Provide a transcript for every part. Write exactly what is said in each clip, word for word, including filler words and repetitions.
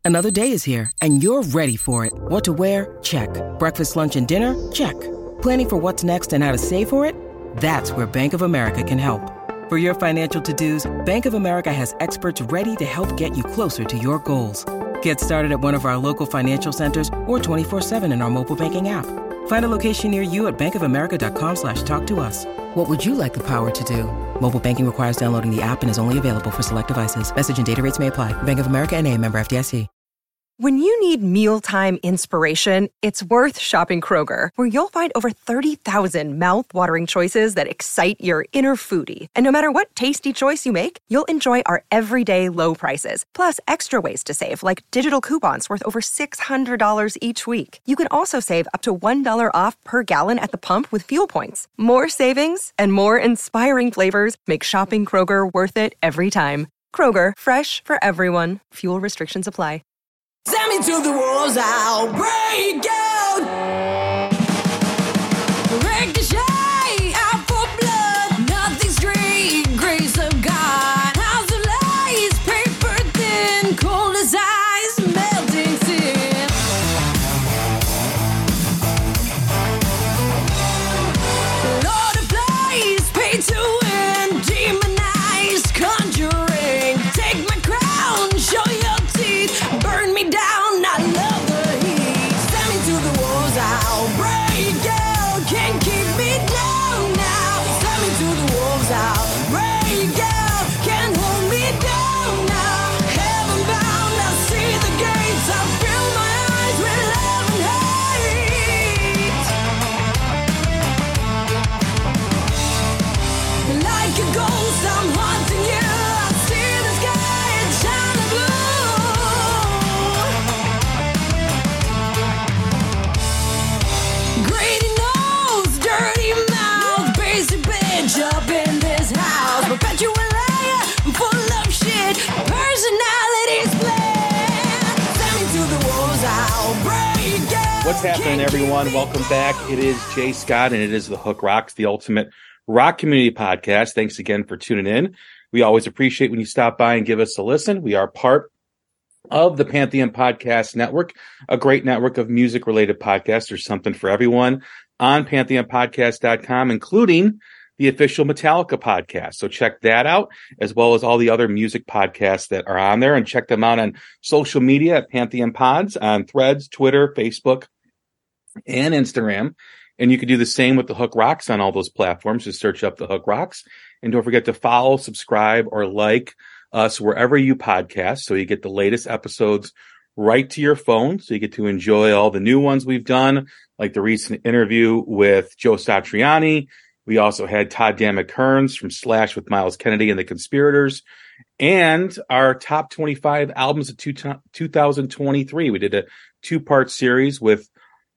Another day is here, and you're ready for it. What to wear? Check. Breakfast, lunch, and dinner? Check. Planning for what's next and how to save for it? That's where Bank of America can help. For your financial to-dos, Bank of America has experts ready to help get you closer to your goals. Get started at one of our local financial centers or twenty-four seven in our mobile banking app. Find a location near you at bankofamerica.com slash talk to us. What would you like the power to do? Mobile banking requires downloading the app and is only available for select devices. Message and data rates may apply. Bank of America N A, member F D I C. When you need mealtime inspiration, it's worth shopping Kroger, where you'll find over thirty thousand mouth-watering choices that excite your inner foodie. And no matter what tasty choice you make, you'll enjoy our everyday low prices, plus extra ways to save, like digital coupons worth over six hundred dollars each week. You can also save up to one dollar off per gallon at the pump with fuel points. More savings and more inspiring flavors make shopping Kroger worth it every time. Kroger, fresh for everyone. Fuel restrictions apply. Send me to the walls, I'll break out. Break the shade out for blood. Nothing straight, grace of God. House of lies, paper thin, cold as ice, melting sin. Lord of Flies, pay to win, demonized, conjuring. Take my crown, show your teeth, burn me down. I love the heat. Send me to the walls, I'll break out. Can't keep me down now. Send me to the walls, I'll break out. Can't hold me down now. Heaven bound, I see the gates. I fill my eyes with love and hate. Like a ghost, I'm haunting you. I see the sky and shine blue. Greedy nose, dirty mouth, basic bitch up in this house. Perpetual liar, full of shit, personality split. Send me to the walls, I'll break out. What's happening, everyone? Welcome back. It is Jay Scott, and it is the Hook Rocks, the ultimate rock community podcast. Thanks again for tuning in. We always appreciate when you stop by and give us a listen. We are part of the Pantheon Podcast Network, a great network of music-related podcasts. There's something for everyone on pantheon podcast dot com, including the official Metallica podcast. So check that out, as well as all the other music podcasts that are on there, and check them out on social media at Pantheon Pods, on Threads, Twitter, Facebook, and Instagram. And you can do the same with the Hook Rocks on all those platforms. Just search up the Hook Rocks. And don't forget to follow, subscribe, or like us wherever you podcast, so you get the latest episodes right to your phone. So you get to enjoy all the new ones we've done, like the recent interview with Joe Satriani. We also had Todd Dammit Kearns from Slash with Miles Kennedy and the Conspirators, and our top twenty-five albums of two, two thousand twenty-three. We did a two-part series with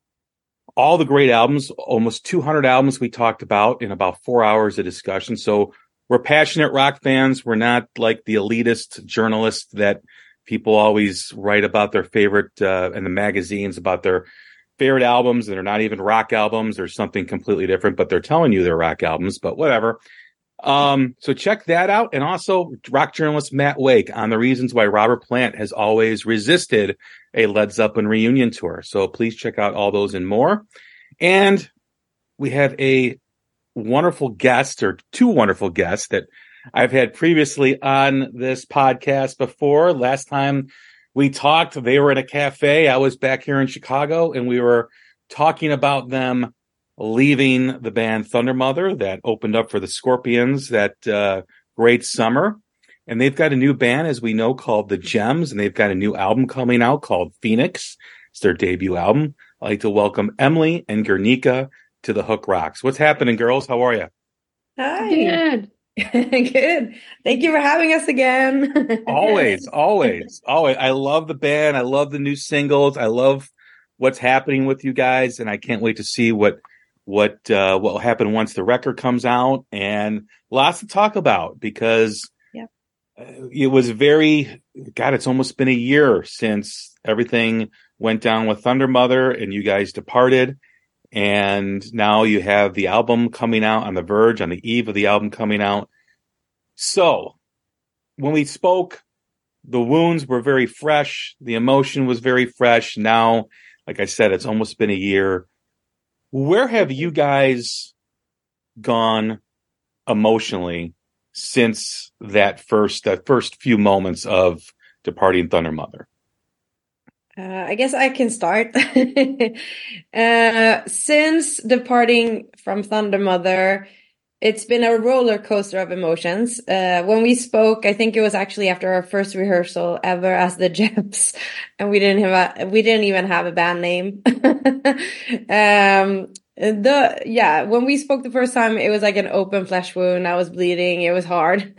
all the great albums, almost two hundred albums we talked about in about four hours of discussion. So we're passionate rock fans. We're not like the elitist journalists that people always write about their favorite uh, in the magazines about their favorite albums, and they're not even rock albums or something completely different, but they're telling you they're rock albums, but whatever. Um, so check that out. And also rock journalist Matt Wake on the reasons why Robert Plant has always resisted a Led Zeppelin reunion tour. So please check out all those and more. And we have a wonderful guest, or two wonderful guests that I've had previously on this podcast before. Last time we talked, they were in a cafe. I was back here in Chicago, and we were talking about them leaving the band Thundermother that opened up for the Scorpions that uh, great summer. And they've got a new band, as we know, called The Gems, and they've got a new album coming out called Phoenix. It's their debut album. I'd like to welcome Emily and Guernica to the Hook Rocks. What's happening, girls? How are you? Hi. Good. Good. Thank you for having us again. always, always, always. I love the band. I love the new singles. I love what's happening with you guys, and I can't wait to see what what uh, what will happen once the record comes out. And lots to talk about, because yeah. it was very, God, it's almost been a year since everything went down with Thundermother and you guys departed. And now you have the album coming out, on the verge, on the eve of the album coming out. So when we spoke the wounds were very fresh. The emotion was very fresh. Now, like I said, it's almost been a year. Where have you guys gone emotionally since that first that first few moments of departing Thunder Mother? Uh, I guess I can start. uh, since departing from Thunder Mother, it's been a roller coaster of emotions. Uh, when we spoke, I think it was actually after our first rehearsal ever as the Jeps, and we didn't have a, we didn't even have a band name. um, the yeah, when we spoke the first time, it was like an open flesh wound. I was bleeding. It was hard.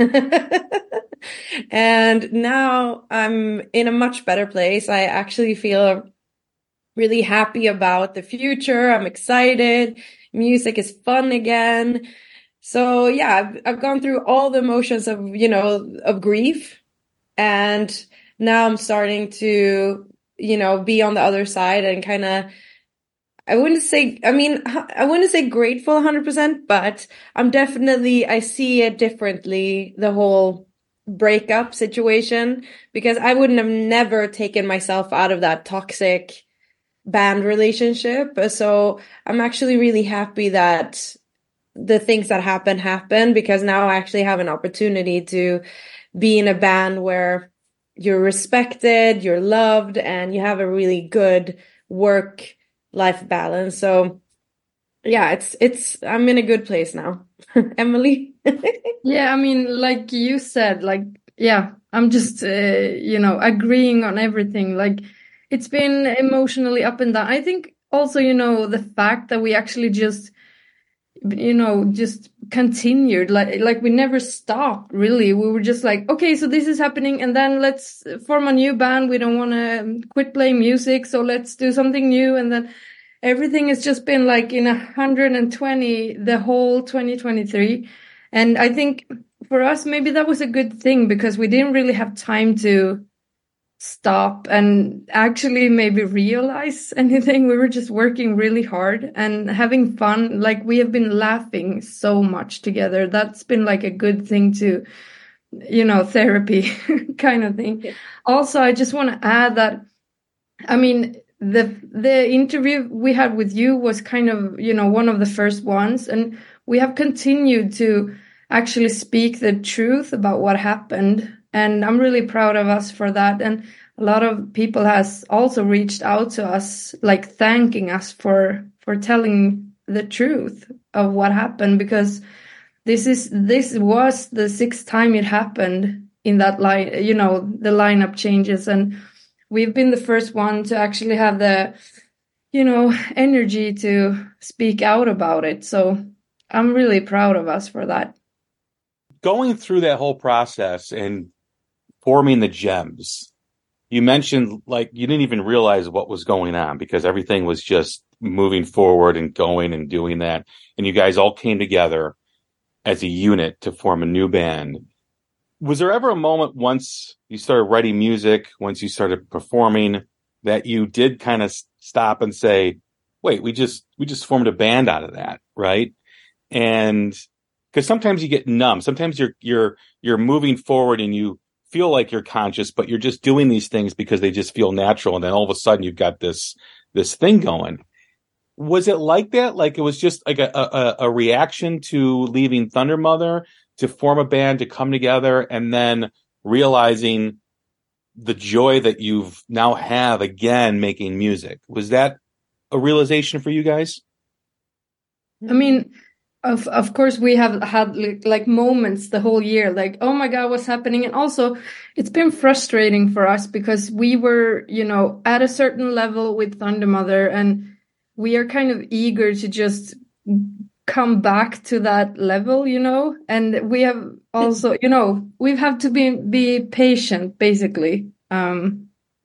And now I'm in a much better place. I actually feel really happy about the future. I'm excited. Music is fun again. So yeah, I've, I've gone through all the emotions of, you know, of grief. And now I'm starting to, you know, be on the other side and kind of, I wouldn't say, I mean, I wouldn't say grateful one hundred percent, but I'm definitely, I see it differently, the whole breakup situation, because I wouldn't have never taken myself out of that toxic band relationship. So I'm actually really happy that the things that happen happen, because now I actually have an opportunity to be in a band where you're respected, you're loved, and you have a really good work life balance. So yeah, it's it's I'm in a good place now. Emily? Yeah, I mean, like you said, like, yeah, I'm just, uh, you know, agreeing on everything. Like, it's been emotionally up and down. I think also, you know, the fact that we actually just, you know, just continued, like, like we never stopped, really. We were just like, okay, so this is happening, and then let's form a new band. We don't want to quit playing music, so let's do something new. And then everything has just been like in one hundred twenty the whole twenty twenty-three. And I think for us, maybe that was a good thing, because we didn't really have time to stop and actually maybe realize anything. We were just working really hard and having fun. Like, we have been laughing so much together. That's been like a good thing to, you know, therapy kind of thing. Yeah. Also, I just want to add that, I mean, the the interview we had with you was kind of, you know, one of the first ones, and we have continued to actually speak the truth about what happened. And I'm really proud of us for that. And a lot of people has also reached out to us, like thanking us for, for telling the truth of what happened, because this is, this was the sixth time it happened in that line, you know, the lineup changes. And we've been the first one to actually have the, you know, energy to speak out about it. So I'm really proud of us for that. Going through that whole process and forming the Gems, you mentioned like you didn't even realize what was going on, because everything was just moving forward and going and doing that. And you guys all came together as a unit to form a new band. Was there ever a moment once you started writing music, once you started performing, that you did kind of stop and say, wait, we just, we just formed a band out of that, right? And because sometimes you get numb. Sometimes you're, you're, you're moving forward and you feel like you're conscious, but you're just doing these things because they just feel natural. And then all of a sudden you've got this, this thing going. Was it like that? Like it was just like a, a, a reaction to leaving Thunder Mother to form a band, to come together, and then realizing the joy that you've now have again making music? Was that a realization for you guys? I mean, Of of course, we have had like, like moments the whole year, like, oh my God, what's happening? And also, it's been frustrating for us because we were, you know, at a certain level with Thunder Mother, and we are kind of eager to just come back to that level, you know. And we have also, you know, we've had to be be patient, basically. Um,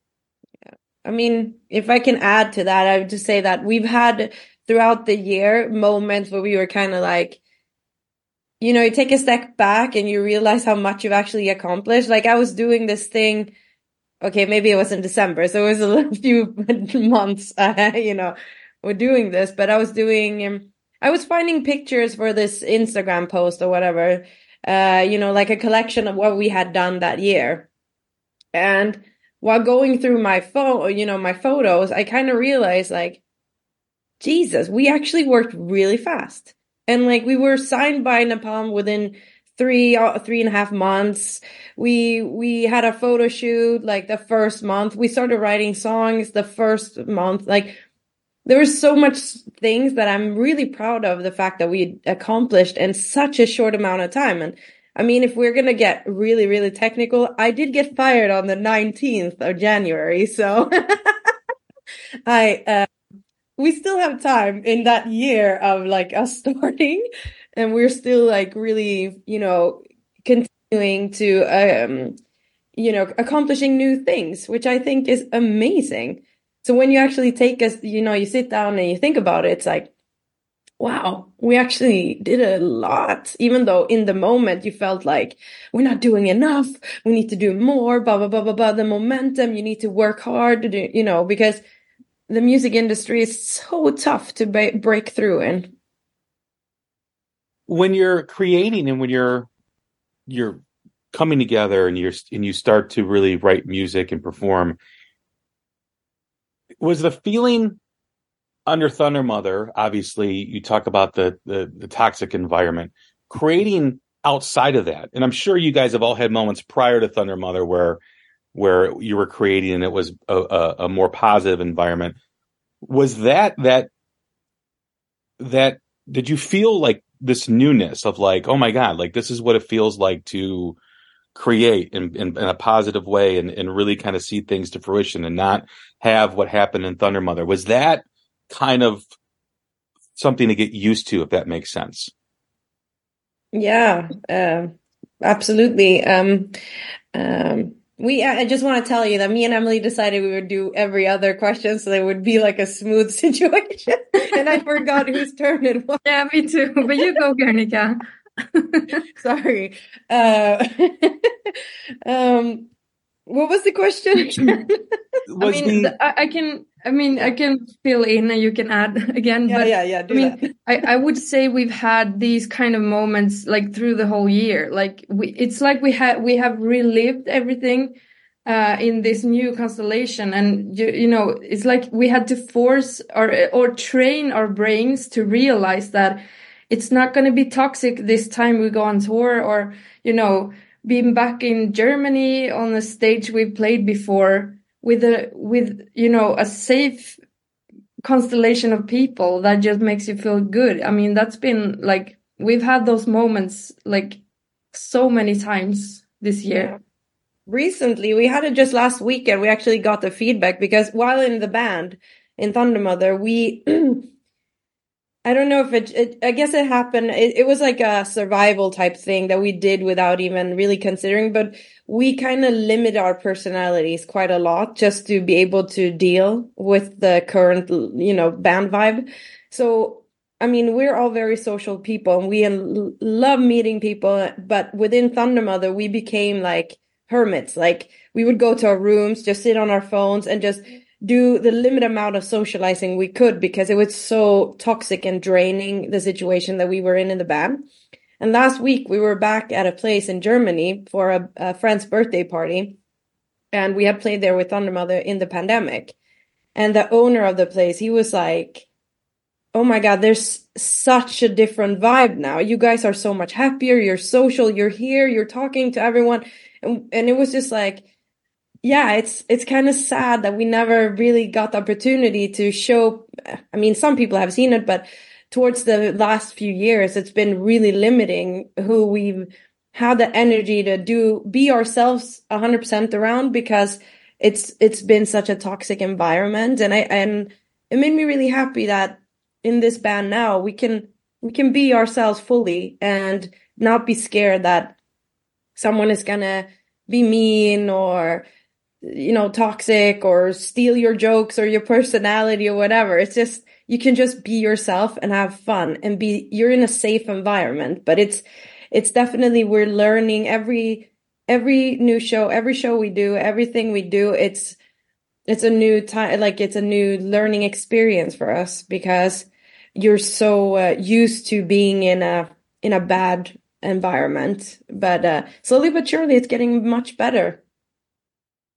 I mean, if I can add to that, I would just say that we've had throughout the year moments where we were kind of like, you know, you take a step back and you realize how much you've actually accomplished. Like I was doing this thing, okay, maybe it was in December, so it was a few months, uh, you know, we're doing this, but I was doing, um, I was finding pictures for this Instagram post or whatever, uh, you know, like a collection of what we had done that year. And while going through my phone, you know, my photos, I kind of realized like, Jesus, we actually worked really fast. And like we were signed by Napalm within three, uh, three and a half months. We, we had a photo shoot like the first month. We started writing songs the first month. Like there was so much things that I'm really proud of the fact that we accomplished in such a short amount of time. And I mean, if we're going to get really, really technical, I did get fired on the nineteenth of January. So I, uh, we still have time in that year of like us starting, and we're still like really, you know, continuing to, um, you know, accomplishing new things, which I think is amazing. So when you actually take us, you know, you sit down and you think about it, it's like, wow, we actually did a lot, even though in the moment you felt like we're not doing enough. We need to do more, blah, blah, blah, blah, blah. The momentum, you need to work hard to do, you know, because the music industry is so tough to ba- break through in. When you're creating and when you're you're coming together and you're and you start to really write music and perform, was the feeling under Thunder Mother, obviously you talk about the, the the toxic environment, creating outside of that, and I'm sure you guys have all had moments prior to Thunder Mother where where you were creating and it was a, a, a more positive environment. Was that, that, that, did you feel like this newness of like, oh my God, like this is what it feels like to create in, in, in a positive way and, and really kind of see things to fruition and not have what happened in Thunder Mother? Was that kind of something to get used to, if that makes sense? Yeah, uh, absolutely. Um, um, We, I just want to tell you that me and Emily decided we would do every other question so there would be like a smooth situation. And I forgot whose turn it was. Yeah, me too. But you go, Guernica. Sorry. Uh, um, what was the question? I mean, the, I, I can, I mean, I can fill in and you can add again. Yeah, but yeah, yeah. Do I mean, that. I, I would say we've had these kind of moments like through the whole year. Like we, it's like we had, we have relived everything uh, in this new constellation, and you, you know, it's like we had to force or or train our brains to realize that it's not going to be toxic this time we go on tour, or you know, being back in Germany on a stage we played before with a with you know a safe constellation of people that just makes you feel good. I mean, that's been like we've had those moments like so many times this year. Yeah. Recently, we had it just last weekend. We actually got the feedback because while in the band in Thunder Mother, we I don't know if it, it I guess it happened. It, it was like a survival type thing that we did without even really considering, but we kind of limit our personalities quite a lot just to be able to deal with the current, you know, band vibe. So, I mean, we're all very social people and we love meeting people, but within Thunder Mother, we became like hermits. Like we would go to our rooms, just sit on our phones and just do the limited amount of socializing we could because it was so toxic and draining, the situation that we were in in the band. And last week we were back at a place in Germany for a, a friend's birthday party. And we had played there with Thunder Mother in the pandemic. And the owner of the place, he was like, oh my God, there's such a different vibe now. You guys are so much happier. You're social. You're here. You're talking to everyone. And, and it was just like, yeah, it's it's kind of sad that we never really got the opportunity to show. I mean, some people have seen it, but towards the last few years, it's been really limiting who we've had the energy to do, be ourselves one hundred percent around because it's it's been such a toxic environment. And I and it made me really happy that in this band now we can we can be ourselves fully and not be scared that someone is gonna be mean or, you know, toxic or steal your jokes or your personality or whatever. It's just, you can just be yourself and have fun and be, you're in a safe environment. But it's, it's definitely, we're learning every, every new show, every show we do, everything we do, it's, it's a new time, like it's a new learning experience for us because you're so uh, used to being in a, in a bad environment. But uh, slowly but surely it's getting much better.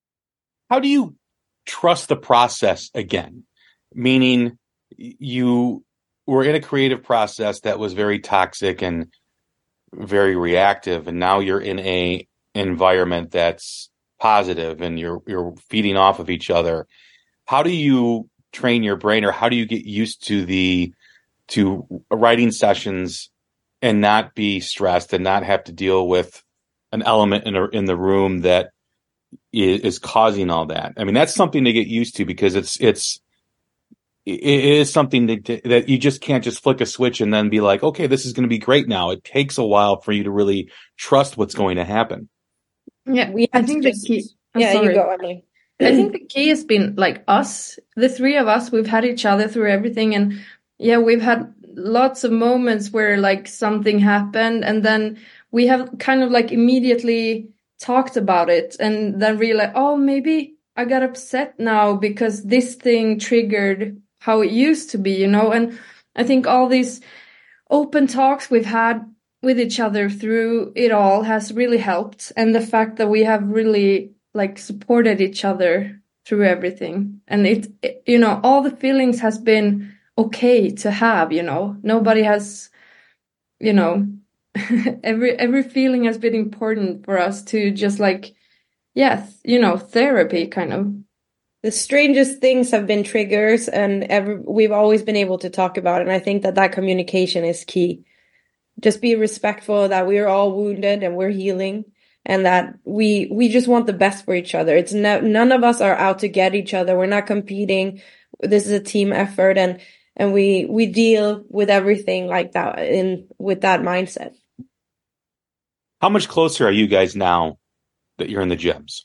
how do you trust the process again? Meaning you were in a creative process that was very toxic and very reactive, and now you're in a environment that's positive and you're you're feeding off of each other. How do you train your brain, or how do you get used to the to writing sessions and not be stressed and not have to deal with an element in a, in the room that is, is causing all that? I mean, that's something to get used to, because it's it's it is something that that you just can't just flick a switch and then be like, okay, this is going to be great now. It takes a while for you to really trust what's going to happen. Yeah, We I have think to the just- key. I'm Yeah, you sorry. go, Emily. I think the key has been like us, the three of us, we've had each other through everything. And yeah, we've had lots of moments where like something happened, and then we have kind of like immediately talked about it and then realized, oh, maybe I got upset now because this thing triggered how it used to be, you know? And I think all these open talks we've had with each other through it all has really helped. And the fact that we have really like supported each other through everything. And it, it, you know, all the feelings has been okay to have, you know, nobody has, you know, every, every feeling has been important for us to just like, yeah, you know, therapy kind of. The strangest things have been triggers, and every, we've always been able to talk about it. And I think that that communication is key. Just be respectful that we are all wounded and we're healing, and that we we just want the best for each other. It's no, none of us are out to get each other. We're not competing. This is a team effort, and and we we deal with everything like that in with that mindset. How much closer are you guys now that you're in the gyms?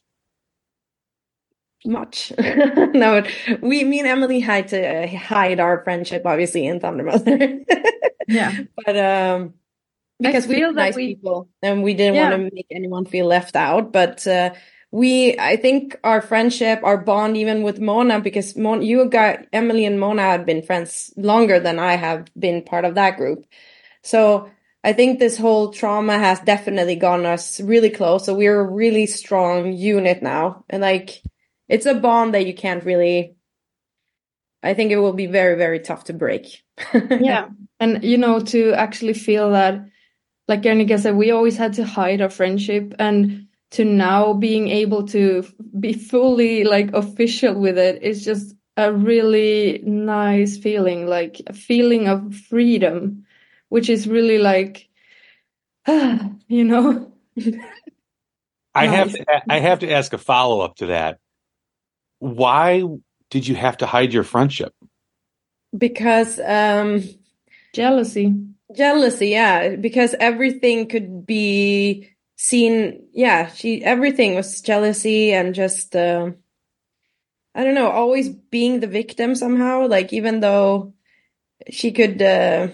Much. No, we, me and Emily had to uh, hide our friendship, obviously, in Thunder Mother. Yeah. But um, because we feel are that nice we- people and we didn't Yeah. want to make anyone feel left out. But uh, we, I think our friendship, our bond, even with Mona, because Mon, you got Emily and Mona had been friends longer than I have been part of that group. So I think this whole trauma has definitely gotten us really close. So we're a really strong unit now. And like, it's a bond that you can't really, I think it will be very, very tough to break. Yeah. And, you know, to actually feel that, like Annika said, we always had to hide our friendship, and to now being able to be fully like official with it is just a really nice feeling, like a feeling of freedom, which is really like, you know. I have Nice. to, I have to ask a follow up to that. Why did you have to hide your friendship? Because um, Jealousy. jealousy, yeah, because everything could be seen. Yeah, she everything was jealousy and just uh, I don't know, always being the victim somehow. Like even though she could, uh,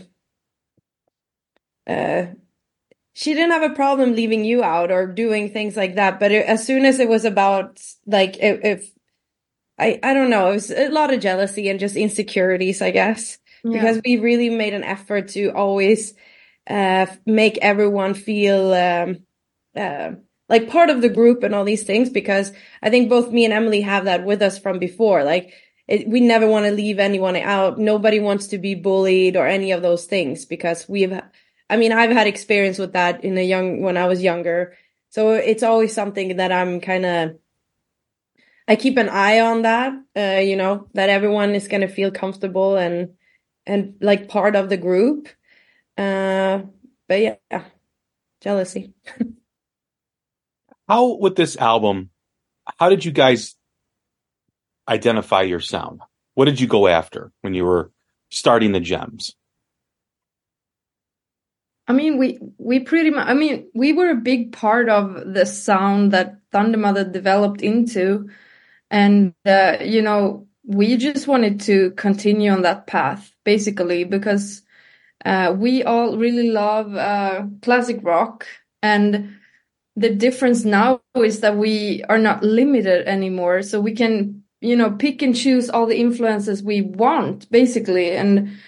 uh, she didn't have a problem leaving you out or doing things like that. But it, as soon as it was about like if, if I I don't know, it was a lot of jealousy and just insecurities, I guess. Yeah. Because we really made an effort to always uh, make everyone feel um, uh, like part of the group and all these things. Because I think both me and Emily have that with us from before. Like it, we never want to leave anyone out. Nobody wants to be bullied or any of those things, because we've, I mean, I've had experience with that in a young when I was younger. So it's always something that I'm kind of, I keep an eye on that. Uh, you know, that everyone is going to feel comfortable and. and like part of the group. Uh, but yeah, yeah, jealousy. How, with this album, how did you guys identify your sound? What did you go after when you were starting the Gems? I mean, we we pretty much, I mean, we were a big part of the sound that Thunder Mother developed into. And, uh, you know, we just wanted to continue on that path, basically, because uh, we all really love uh, classic rock. And the difference now is that we are not limited anymore. So we can, you know, pick and choose all the influences we want, basically. And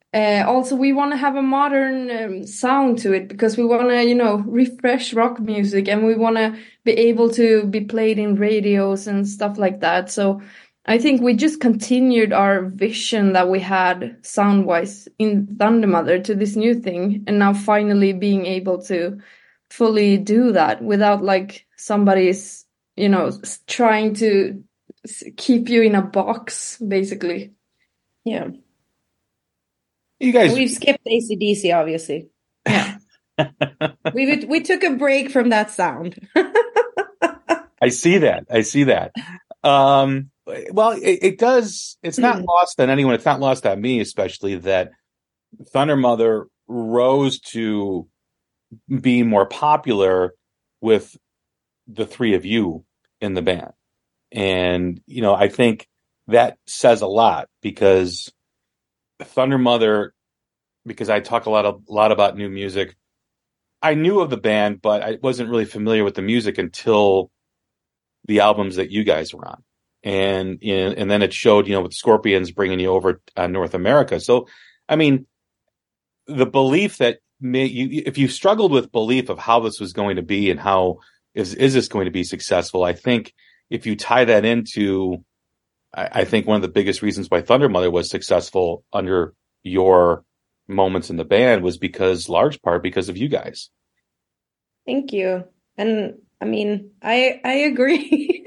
uh, also we want to have a modern um, sound to it because we want to, you know, refresh rock music, and we want to be able to be played in radios and stuff like that. So I think we just continued our vision that we had sound-wise in Thundermother to this new thing, and now finally being able to fully do that without like somebody's, you know, s- trying to s- keep you in a box, basically. Yeah. You guys, We've skipped A C D C, obviously. Yeah. We we took a break from that sound. I see that. I see that. Um, well, it, it does. It's not lost on anyone. It's not lost on me, especially that Thundermother rose to be more popular with the three of you in the band. And, you know, I think that says a lot because Thundermother, because I talk a lot of, a lot about new music. I knew of the band, but I wasn't really familiar with the music until the albums that you guys were on. And, and, and then it showed, you know, with Scorpions bringing you over uh, North America. So, I mean, the belief that may, you, if you struggled with belief of how this was going to be and how is, is this going to be successful, I think if you tie that into, I, I think one of the biggest reasons why Thundermother was successful under your moments in the band was because, large part, because of you guys. Thank you. And I mean, I I agree.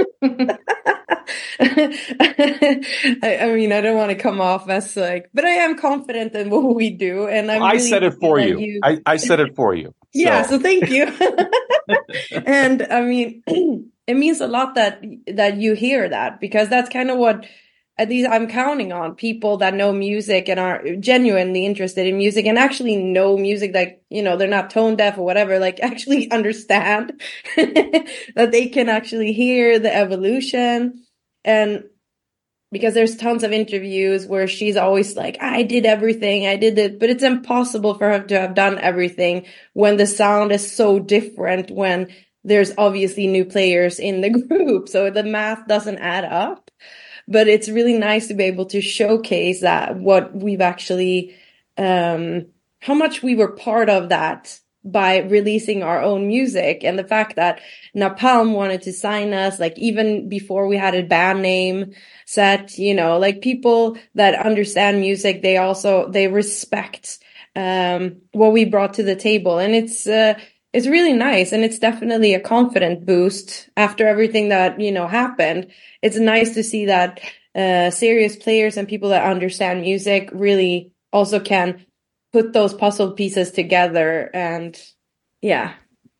I, I mean, I don't want to come off as like, but I am confident in what we do, and I'm I really said it happy for that you. you- I, I said it for you. Yeah, So- so thank you. And I mean, it means a lot that that you hear that, because that's kind of what at least I'm counting on, people that know music and are genuinely interested in music and actually know music, like, you know, they're not tone deaf or whatever, like actually understand that they can actually hear the evolution. And because there's tons of interviews where she's always like, I did everything, I did it, but it's impossible for her to have done everything when the sound is so different, when there's obviously new players in the group. So the math doesn't add up. But it's really nice to be able to showcase that, what we've actually, um, how much we were part of that by releasing our own music, and the fact that Napalm wanted to sign us, like even before we had a band name set, you know, like people that understand music, they also, they respect, um, what we brought to the table. And it's, uh, it's really nice. And it's definitely a confident boost after everything that, you know, happened. It's nice to see that, uh, serious players and people that understand music really also can put those puzzle pieces together. And yeah.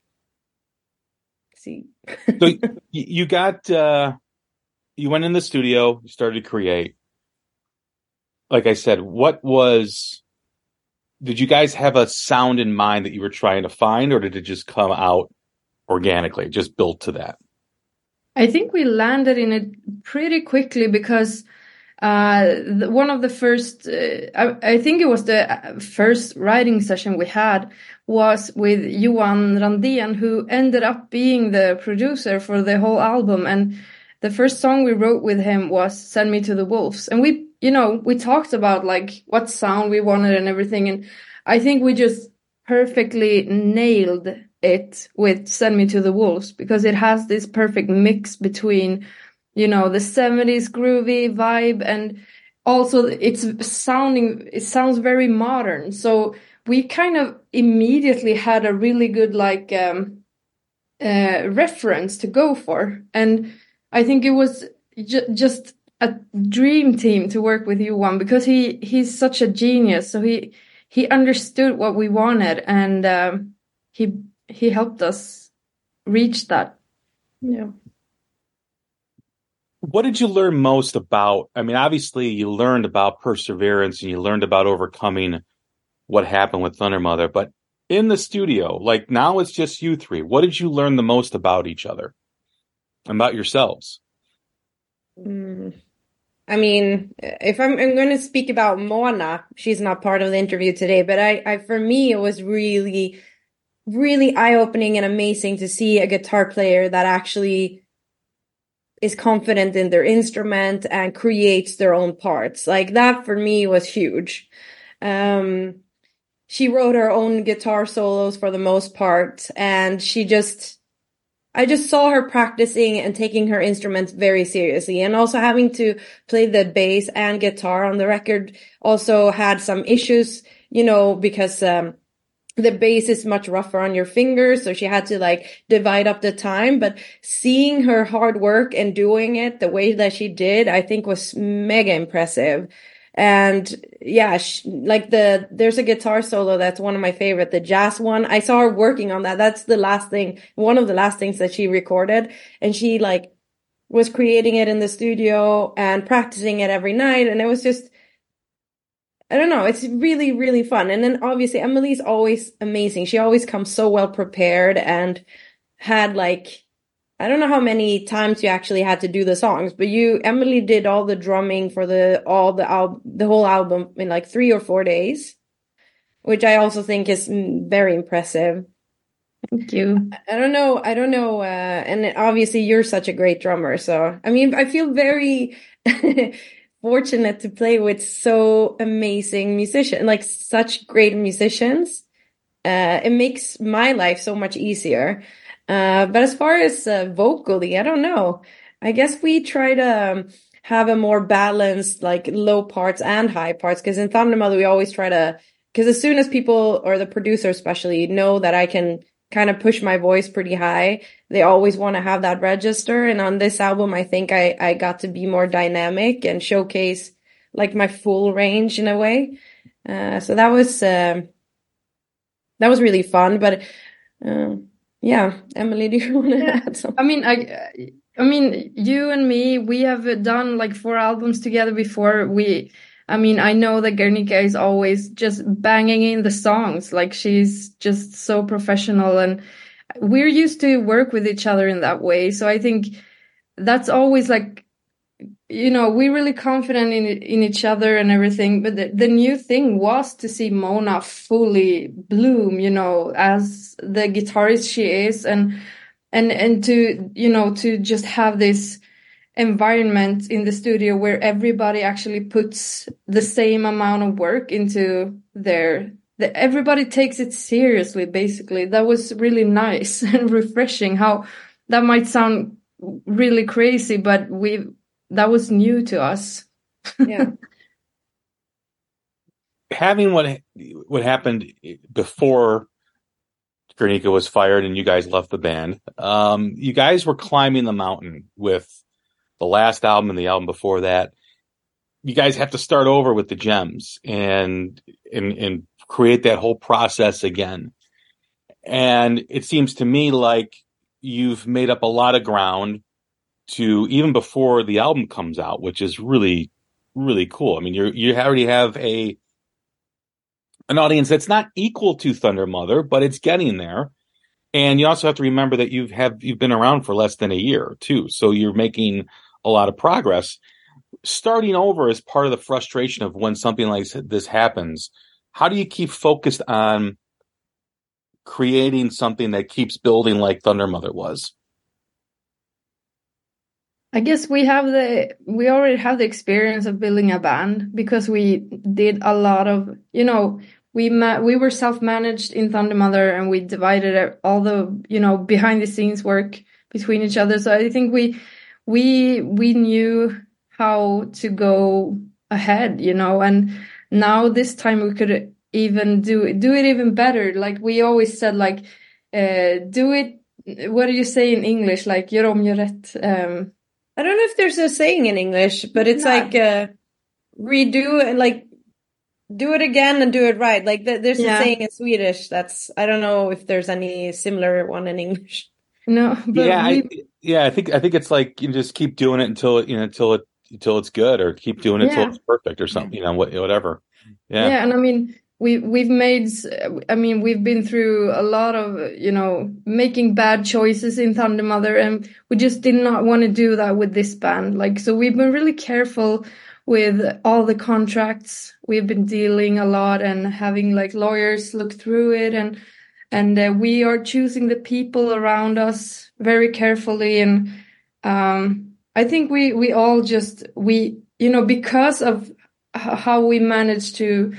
See. So y- you got, uh, you went in the studio, you started to create. Like I said, what was, did you guys have a sound in mind that you were trying to find, or did it just come out organically, just built to that? I think we landed in it pretty quickly because uh, the, one of the first, uh, I, I think it was the first writing session we had was with Johan Randén, who ended up being the producer for the whole album. And the first song we wrote with him was Send Me to the Wolves. And we, you know, we talked about like what sound we wanted and everything. And I think we just perfectly nailed it with Send Me to the Wolves, because it has this perfect mix between, you know, the seventies groovy vibe, and also it's sounding, it sounds very modern. So we kind of immediately had a really good like um, uh, reference to go for. And I think it was ju- just a dream team to work with Johan, because he he's such a genius. So he he understood what we wanted, and um, he he helped us reach that. Yeah. What did you learn most about? I mean, obviously you learned about perseverance and you learned about overcoming what happened with Thundermother, but in the studio, like now it's just you three. What did you learn the most about each other, about yourselves? Mm. I mean, if I'm, I'm going to speak about Mona, she's not part of the interview today, but I, I, for me, it was really, really eye-opening and amazing to see a guitar player that actually is confident in their instrument and creates their own parts. Like that for me was huge. Um, she wrote her own guitar solos for the most part, and she just, I just saw her practicing and taking her instruments very seriously, and also having to play the bass and guitar on the record also had some issues, you know, because, um, the bass is much rougher on your fingers, so she had to like divide up the time. But seeing her hard work and doing it the way that she did, I think was mega impressive. And yeah, she, like the, there's a guitar solo that's one of my favorite, the jazz one. I saw her working on that. That's the last thing, one of the last things that she recorded. And she like was creating it in the studio and practicing it every night. And it was just, I don't know. It's really, really fun. And then obviously Emily's always amazing. She always comes so well prepared and had like, I don't know how many times you actually had to do the songs, but you, Emily did all the drumming for the, all the al- the whole album in like three or four days, which I also think is very impressive. Thank you. I don't know. I don't know. Uh, and obviously you're such a great drummer. So, I mean, I feel very fortunate to play with so amazing musicians, like such great musicians. Uh, it makes my life so much easier. Uh, but as far as uh, vocally, I don't know. I guess we try to um, have a more balanced, like low parts and high parts. Because in Thunder Mother, we always try to, because as soon as people, or the producer especially, know that I can kind of push my voice pretty high, they always want to have that register. And on this album, I think I, I got to be more dynamic and showcase like my full range in a way. Uh, so that was, uh, that was really fun. But, uh, yeah, Emily, do you want to Yeah. add something? I mean, I, I mean, you and me, we have done like four albums together before. We, I mean, I know that Guernica is always just banging in the songs. Like she's just so professional, and we're used to work with each other in that way. So I think that's always like, you know, we're really confident in in each other and everything. But the, the new thing was to see Mona fully bloom, you know, as the guitarist she is, and and and to, you know, to just have this environment in the studio where everybody actually puts the same amount of work into their, the, everybody takes it seriously, basically. That was really nice and refreshing. How that might sound really crazy, but we, that was new to us. Yeah. Having what what happened before Guernica was fired and you guys left the band, um, you guys were climbing the mountain with the last album and the album before that. You guys have to start over with the gems and and and create that whole process again. And it seems to me like you've made up a lot of ground to even before the album comes out, which is really, really cool. I mean, you're you already have a an audience that's not equal to Thunder Mother, but it's getting there. And you also have to remember that you've have you've been around for less than a year too, so you're making a lot of progress. Starting over is part of the frustration of when something like this happens. How do you keep focused on creating something that keeps building like Thunder Mother was? I guess we have the, we already have the experience of building a band because we did a lot of, you know, we ma- we were self-managed in Thunder Mother, and we divided all the, you know, behind the scenes work between each other. So I think we, we, we knew how to go ahead, you know, and now this time we could even do, do it even better. Like we always said, like, uh, do it, what do you say in English? Like, gör om, gör rätt. Um, I don't know if there's a saying in English, but it's No. like uh, redo and like do it again and do it right. Like th- there's Yeah. a saying in Swedish that's, I don't know if there's any similar one in English. no, but yeah, we, I, yeah, I think I think it's like you just keep doing it until it, you know, until it until it's good, or keep doing it until Yeah. it's perfect, or something, you know, what, whatever. Yeah. yeah, and I mean, we we've made, I mean, we've been through a lot of, you know, making bad choices in Thunder Mother, and we just did not want to do that with this band. Like, so we've been really careful with all the contracts. We've been dealing a lot and having like lawyers look through it, and and uh, we are choosing the people around us very carefully. And um, I think we we all just we you know because of h- how we managed to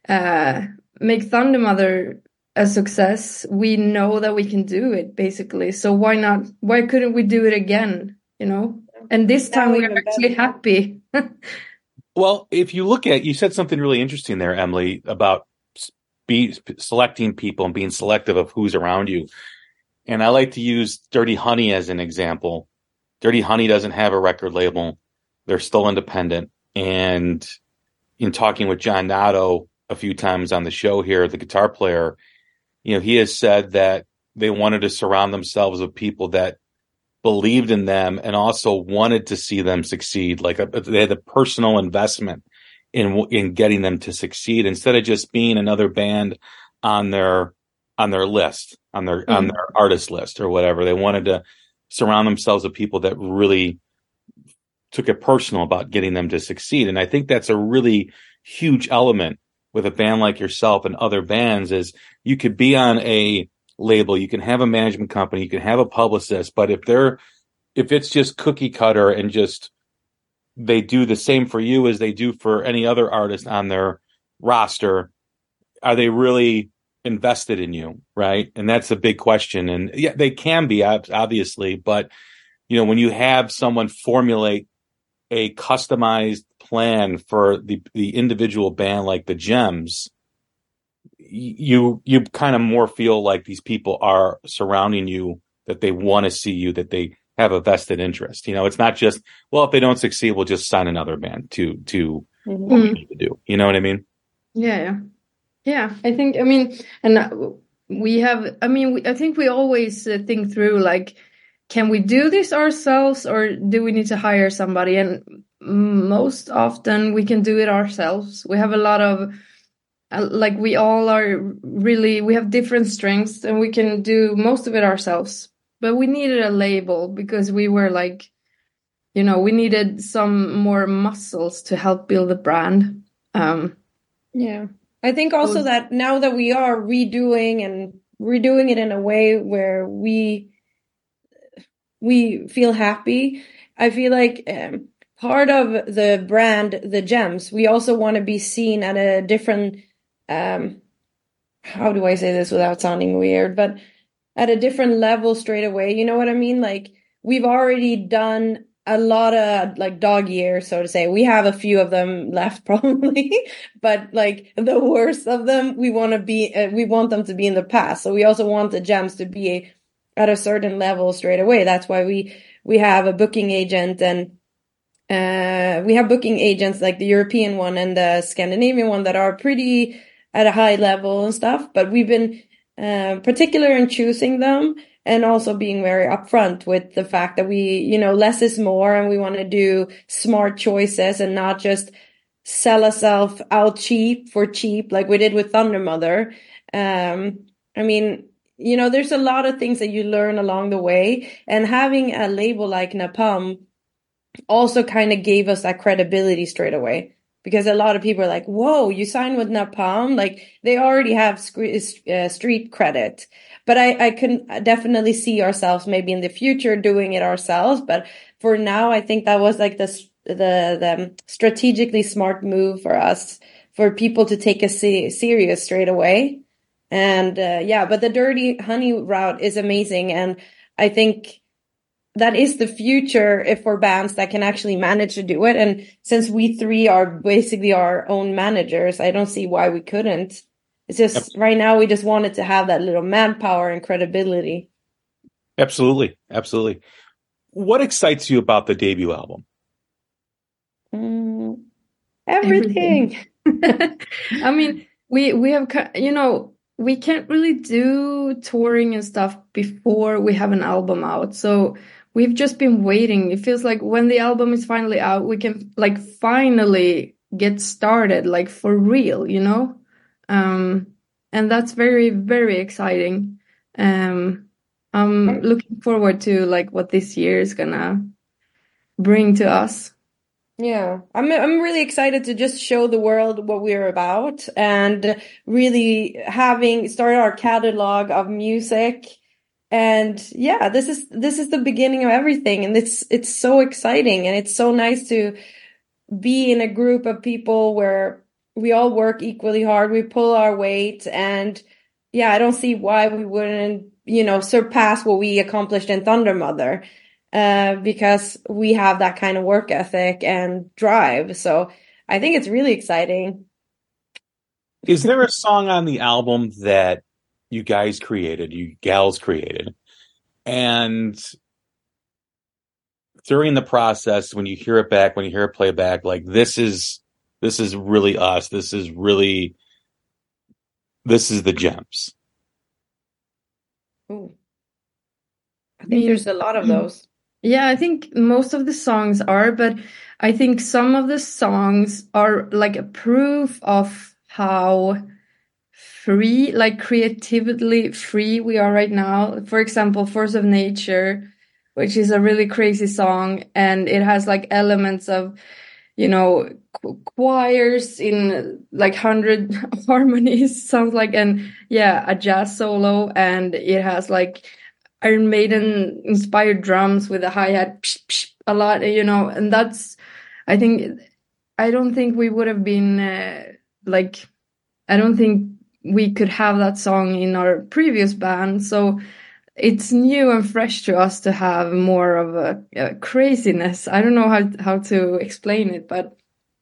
uh, make Thunder Mother a success, we know that we can do it, basically. So why not? Why couldn't we do it again? You know? And this time Now we're even actually better. happy. Well, if you look at, you said something really interesting there, Emily, about be selecting people and being selective of who's around you. And I like to use Dirty Honey as an example. Dirty Honey doesn't have a record label. They're still independent. And in talking with John Nato a few times on the show here, the guitar player, you know, he has said that they wanted to surround themselves with people that believed in them and also wanted to see them succeed. Like a, they had a personal investment in in getting them to succeed instead of just being another band on their on their list, on their mm. on their artist list or whatever. They wanted to surround themselves with people that really took it personal about getting them to succeed. And I think that's a really huge element with a band like yourself and other bands is you could be on a label, you can have a management company, you can have a publicist, but if they're if it's just cookie cutter and just they do the same for you as they do for any other artist on their roster, are they really invested in you, right? And that's a big question. And yeah, they can be, obviously, but you know, when you have someone formulate a customized plan for the the individual band like the Gems, you you kind of more feel like these people are surrounding you, that they want to see you, that they have a vested interest. You know, it's not just, well, if they don't succeed, we'll just sign another band to to mm-hmm. what we need to do. You know what I mean? Yeah, yeah, yeah. I think, I mean, and we have, I mean, we, I think we always uh, think through, like, can we do this ourselves or do we need to hire somebody? And most often we can do it ourselves. We have a lot of, uh, like, we all are really, we have different strengths and we can do most of it ourselves. But we needed a label because we were like, you know, we needed some more muscles to help build the brand. Um, yeah. I think also was, that now that we are redoing and redoing it in a way where we we feel happy, I feel like um, part of the brand, the Gems, we also want to be seen at a different, um, how do I say this without sounding weird, but at a different level straight away. You know what I mean? Like, we've already done a lot of like dog years, so to say. We have a few of them left probably, but like the worst of them, we want to be, uh, we want them to be in the past. So we also want the Gems to be a, at a certain level straight away. That's why we, we have a booking agent and, uh, we have booking agents like the European one and the Scandinavian one that are pretty at a high level and stuff. But we've been, uh, particular in choosing them and also being very upfront with the fact that we, you know, less is more and we want to do smart choices and not just sell ourselves out cheap for cheap like we did with Thunder Mother. Um, I mean, you know, there's a lot of things that you learn along the way, and having a label like Napalm also kind of gave us that credibility straight away. Because a lot of people are like, whoa, you signed with Napalm? Like, they already have sc- uh, street credit. But I, I can definitely see ourselves maybe in the future doing it ourselves. But for now, I think that was like the, the, the strategically smart move for us, for people to take us se- serious straight away. And uh, yeah, but the Dirty Honey route is amazing. And I think that is the future if for bands that can actually manage to do it. And since we three are basically our own managers, I don't see why we couldn't. It's just yep. Right now we just wanted to have that little manpower and credibility. Absolutely. Absolutely. What excites you about the debut album? Mm, everything. everything. I mean, we, we have, you know, we can't really do touring and stuff before we have an album out. So we've just been waiting. It feels like when the album is finally out, we can like finally get started, like for real, you know? Um, and that's very, very exciting. Um, I'm looking forward to like what this year is gonna bring to us. Yeah, I'm I'm really excited to just show the world what we're about and really having start our catalog of music. And yeah, this is this is the beginning of everything, and it's it's so exciting, and it's so nice to be in a group of people where we all work equally hard. We pull our weight, and yeah, I don't see why we wouldn't, you know, surpass what we accomplished in Thunder Mother, uh, because we have that kind of work ethic and drive. So I think it's really exciting. Is there a song on the album that you guys created, you gals created, and during the process, when you hear it back, when you hear it play back, like this is this is really us. This is really this is the gems. Ooh. I think there's a lot of those. Yeah, I think most of the songs are, but I think some of the songs are like a proof of how free, like creatively free we are right now. For example, Force of Nature, which is a really crazy song, and it has like elements of, you know, qu- choirs in like hundred harmonies, sounds like, and yeah, a jazz solo, and it has like Iron Maiden inspired drums with a hi-hat a lot, you know, and that's, I think, I don't think we would have been uh, like, I don't think we could have that song in our previous band. So it's new and fresh to us to have more of a, a craziness. I don't know how, how to explain it, but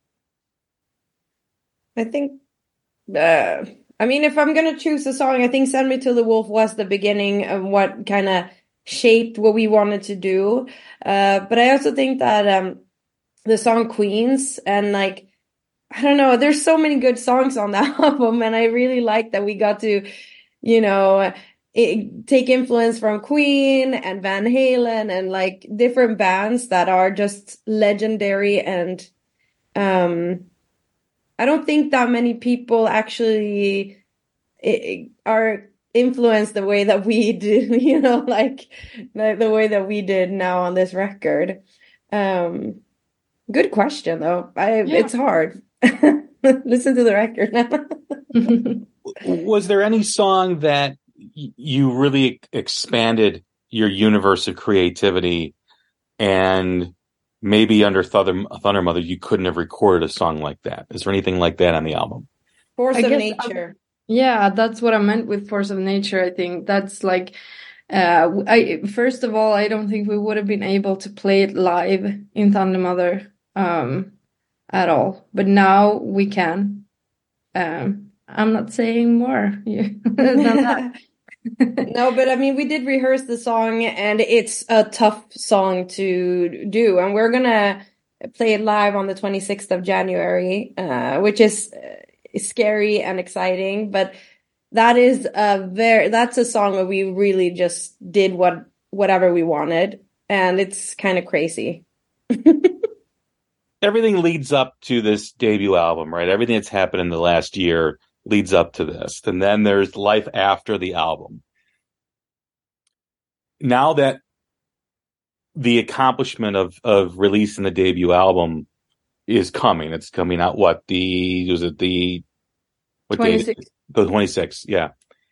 I think, uh, I mean, if I'm going to choose a song, I think Send Me to the Wolf was the beginning of what kind of shaped what we wanted to do. Uh, but I also think that um, the song Queens, and like, I don't know, there's so many good songs on that album, and I really like that we got to, you know, it, take influence from Queen and Van Halen and like different bands that are just legendary. And um, I don't think that many people actually it, are influenced the way that we do, you know, like the, the way that we did now on this record. Um, good question, though. I, yeah. It's hard. Listen to the record now. Was there any song that y- you really expanded your universe of creativity, and maybe under Thunder, Thunder Mother you couldn't have recorded a song like that? Is there anything like that on the album? Force I of guess Nature. I, yeah, that's what I meant with Force of Nature. I think that's like, uh, I first of all, I don't think we would have been able to play it live in Thunder Mother. Um, at all, but now we can. Um, I'm not saying more than that. No, but I mean, we did rehearse the song, and it's a tough song to do, and we're gonna play it live on the twenty-sixth of January, uh, which is uh, scary and exciting. But that is a very that's a song where we really just did what whatever we wanted, and it's kind of crazy. Everything leads up to this debut album, right? Everything that's happened in the last year leads up to this. And then there's life after the album. Now that the accomplishment of, of releasing the debut album is coming, it's coming out, what, the, was it the, what twenty-six. Day? The twenty-sixth, yeah.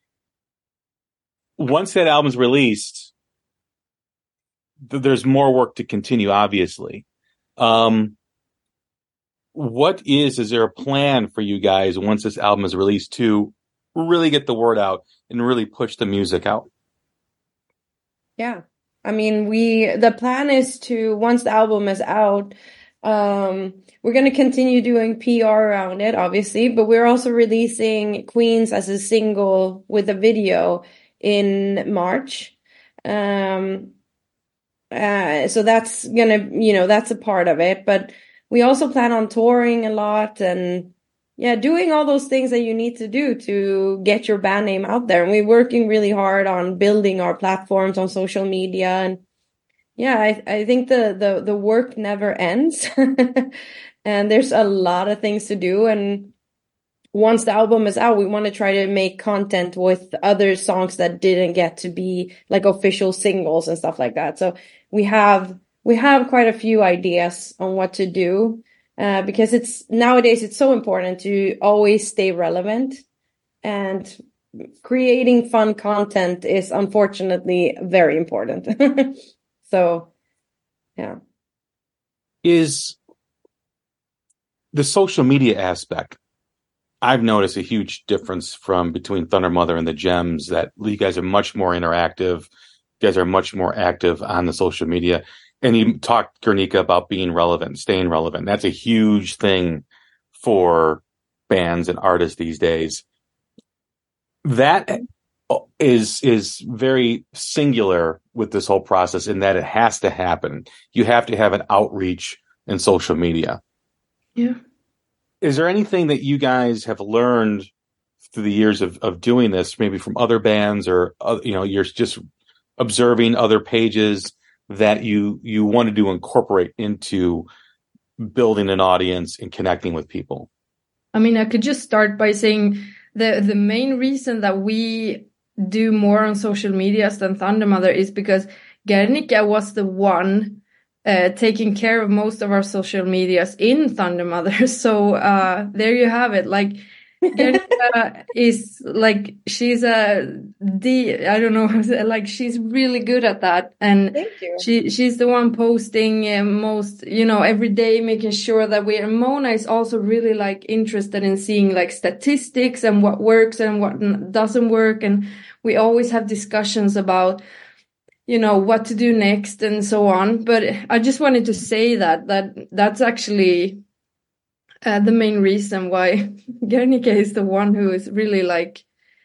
Once that album's released, th- there's more work to continue, obviously. Um, What is, is there a plan for you guys once this album is released to really get the word out and really push the music out? Yeah. I mean, we, the plan is to, once the album is out, um, we're going to continue doing P R around it, obviously, but we're also releasing Queens as a single with a video in March. Um, uh, so that's going to, you know, that's a part of it, but we also plan on touring a lot and, yeah, doing all those things that you need to do to get your band name out there. And we're working really hard on building our platforms on social media. And yeah, I, I think the, the, the work never ends. And there's a lot of things to do. And once the album is out, we want to try to make content with other songs that didn't get to be like official singles and stuff like that. So we have... We have quite a few ideas on what to do, uh, because it's nowadays it's so important to always stay relevant, and creating fun content is unfortunately very important. So, yeah. Is the social media aspect I've noticed a huge difference from between Thunder Mother and the Gems, that you guys are much more interactive. You guys are much more active on the social media. And you talked, Guernica, about being relevant, staying relevant. That's a huge thing for bands and artists these days. That is is very singular with this whole process in that it has to happen. You have to have an outreach in social media. Yeah. Is there anything that you guys have learned through the years of, of doing this, maybe from other bands, or, uh, you know, you're just observing other pages that you, you wanted to incorporate into building an audience and connecting with people? I mean, I could just start by saying the, the main reason that we do more on social medias than Thunder Mother is because Guernica was the one uh, taking care of most of our social medias in Thunder Mother. So uh, there you have it. Like, Guernica is like, she's a D, I don't know, like she's really good at that. And Thank you. she she's the one posting uh, most, you know, every day, making sure that we, and Mona is also really like interested in seeing like statistics and what works and what n- doesn't work. And we always have discussions about, you know, what to do next and so on. But I just wanted to say that, that that's actually Uh, the main reason why Guernica is the one who is really like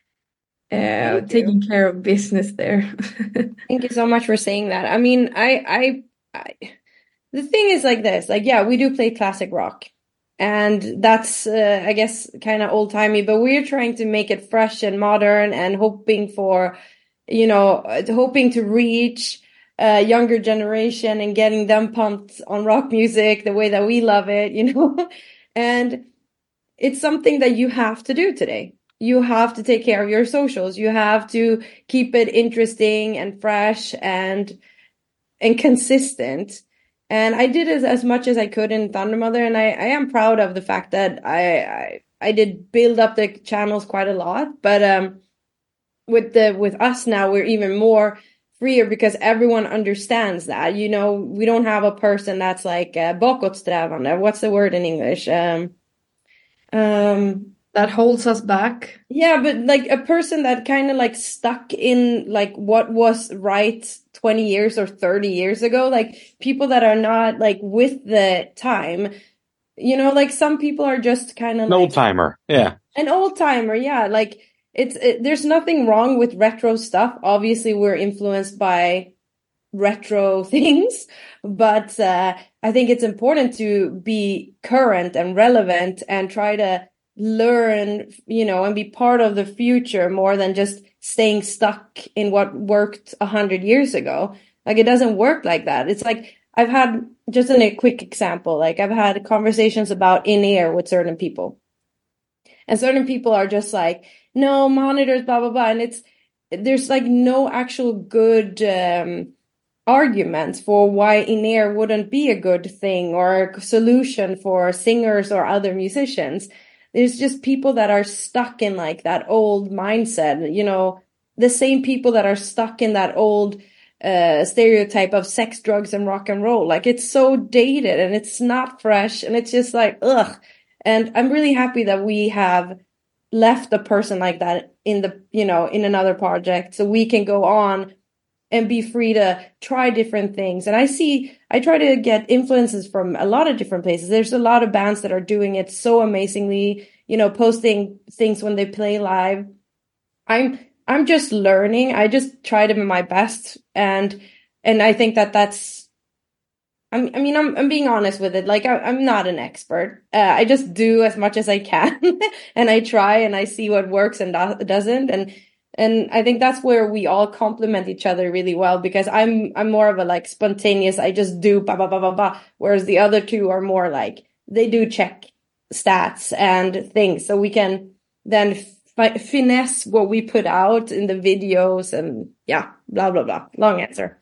uh, taking care of business there. Thank you so much for saying that. I mean, I, I, I, the thing is like this, like, yeah, we do play classic rock, and that's, uh, I guess, kind of old timey, but we're trying to make it fresh and modern and hoping for, you know, hoping to reach a younger generation and getting them pumped on rock music the way that we love it, you know. And it's something that you have to do today. You have to take care of your socials. You have to keep it interesting and fresh and and consistent. And I did as, as much as I could in Thunder Mother, and I, I am proud of the fact that I, I I did build up the channels quite a lot. But um, with the with us now, we're even more freer because everyone understands that, you know, we don't have a person that's like uh, bakåtsträvande. What's the word in English? Um, um, that holds us back. Yeah, but like a person that kind of like stuck in like what was right twenty years or thirty years ago, like people that are not like with the time, you know, like some people are just kind of An like, old timer. Yeah. An old timer. Yeah. Like, It's it, there's nothing wrong with retro stuff. Obviously, we're influenced by retro things, but uh, I think it's important to be current and relevant and try to learn, you know, and be part of the future more than just staying stuck in what worked a hundred years ago. Like, it doesn't work like that. It's like I've had, just in a quick example, like I've had conversations about in-ear with certain people, and certain people are just like, no monitors, blah, blah, blah. And it's, there's like no actual good um, arguments for why in-ear wouldn't be a good thing or a solution for singers or other musicians. There's just people that are stuck in like that old mindset, you know, the same people that are stuck in that old uh, stereotype of sex, drugs, and rock and roll. Like, it's so dated and it's not fresh, and it's just like, ugh. And I'm really happy that we have left a person like that in the, you know, in another project, so we can go on and be free to try different things. And I see, I try to get influences from a lot of different places. There's a lot of bands that are doing it so amazingly, you know, posting things when they play live. I'm, I'm just learning. I just try to be my best. And, and I think that that's, I'm, I mean, I'm, I'm being honest with it. Like, I, I'm not an expert. Uh, I just do as much as I can and I try and I see what works and do- doesn't. And, and I think that's where we all complement each other really well, because I'm, I'm more of a like spontaneous, I just do ba, ba, ba, ba, ba. Whereas the other two are more like, they do check stats and things. So we can then fi- finesse what we put out in the videos and yeah, blah, blah, blah. Long answer.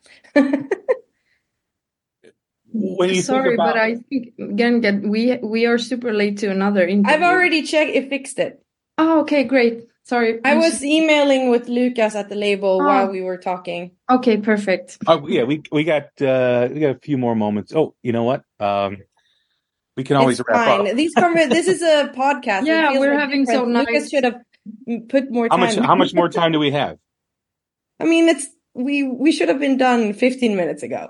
When you Sorry, think about, but I think again, again, we we are super late to another interview. I've already checked. It fixed it. Oh, okay, great. Sorry, I was emailing with Lucas at the label Oh. while we were talking. Okay, perfect. oh yeah, we we got uh, we got a few more moments. Oh, you know what? Um, We can always It's wrap fine. up. These conver- this is a podcast. It Yeah, feels we're like having so different. Lucas nice- should have put more How time. much? How much more time do we have? I mean, it's we we should have been done fifteen minutes ago.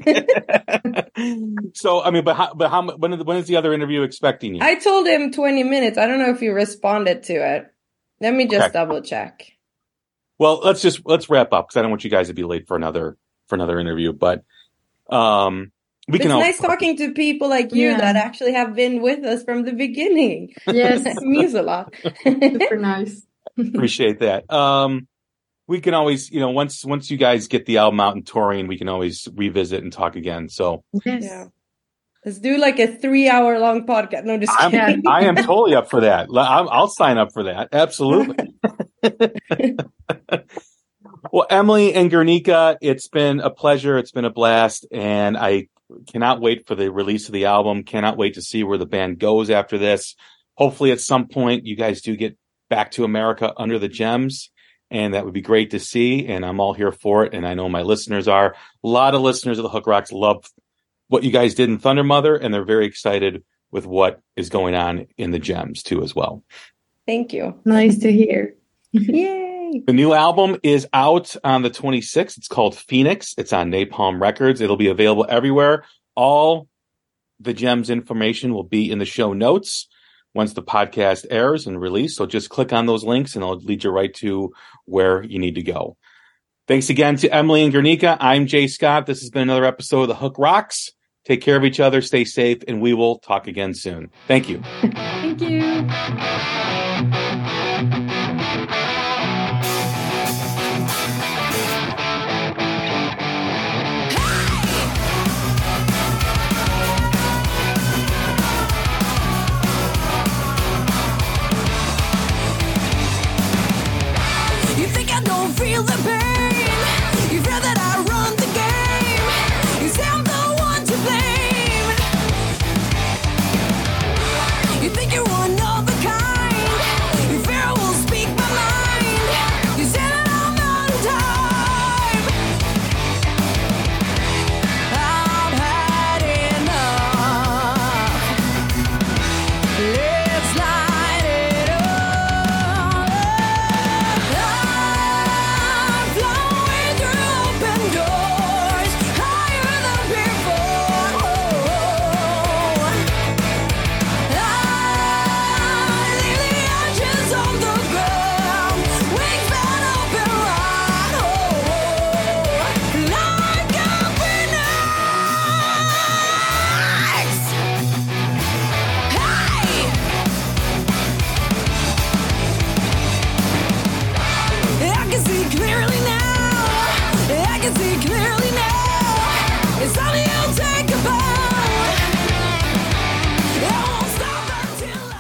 So I mean, but how, but how when is, when is the other interview expecting you? I told him twenty minutes. I don't know if you responded to it. Let me just Okay. double check. Well, let's just let's wrap up because I don't want you guys to be late for another for another interview. But um, we It's can. all- nice talking to people like you Yeah. that actually have been with us from the beginning. Yes, It means a lot. super nice. Appreciate that. Um, we can always, you know, once once you guys get the album out and touring, we can always revisit and talk again. So Yes. Yeah. Let's do like a three hour long podcast. No, just I'm, kidding. I am totally up for that. L- I'm, I'll sign up for that. Absolutely. Well, Emily and Guernica, it's been a pleasure. It's been a blast. And I cannot wait for the release of the album. Cannot wait to see where the band goes after this. Hopefully at some point you guys do get back to America under the Gems. And that would be great to see. And I'm all here for it. And I know my listeners are. A lot of listeners of the Hook Rocks love what you guys did in Thunder Mother. And they're very excited with what is going on in the Gems too as well. Thank you. Nice to hear. Yay. The new album is out on the twenty-sixth. It's called Phoenix. It's on Napalm Records. It'll be available everywhere. All the Gems information will be in the show notes once the podcast airs and released. So just click on those links and it'll lead you right to where you need to go. Thanks again to Emily and Guernica. I'm Jay Scott. This has been another episode of The Hook Rocks. Take care of each other, stay safe, and we will talk again soon. Thank you. Thank you. You think I don't feel the pain? You fear that I run the game. You say I'm the one to blame. You think you're one of a kind. You fear I will speak my mind. You say that I'm not in time. I've had enough. Let's light it up. I'm flowing through open doors, higher than before. I leave the ashes on the ground, wings spread open wide, like a phoenix. Hey! I can see clearly now. I can see clearly now. It's time you take a bow. I won't stop until I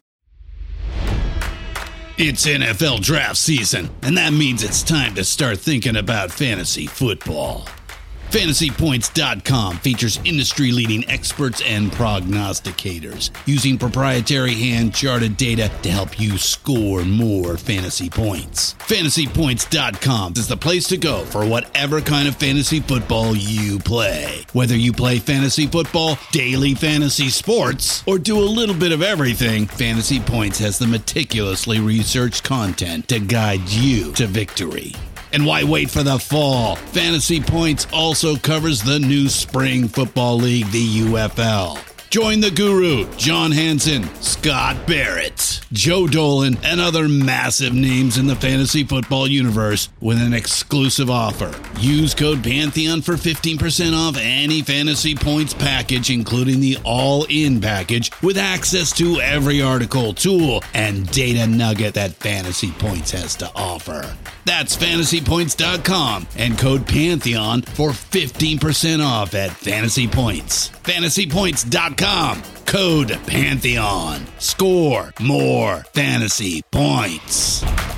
hit. It's N F L draft season, and that means it's time to start thinking about fantasy football. Fantasy Points dot com features industry-leading experts and prognosticators using proprietary hand-charted data to help you score more fantasy points. Fantasy Points dot com is the place to go for whatever kind of fantasy football you play. Whether you play fantasy football, daily fantasy sports, or do a little bit of everything, Fantasy Points has the meticulously researched content to guide you to victory. And why wait for the fall? Fantasy Points also covers the new spring football league, the U F L. Join the guru, John Hansen, Scott Barrett, Joe Dolan, and other massive names in the fantasy football universe with an exclusive offer. Use code Pantheon for fifteen percent off any Fantasy Points package, including the all-in package, with access to every article, tool, and data nugget that Fantasy Points has to offer. That's Fantasy Points dot com and code Pantheon for fifteen percent off at Fantasy Points. Fantasy Points dot com, code Pantheon. Score more fantasy points.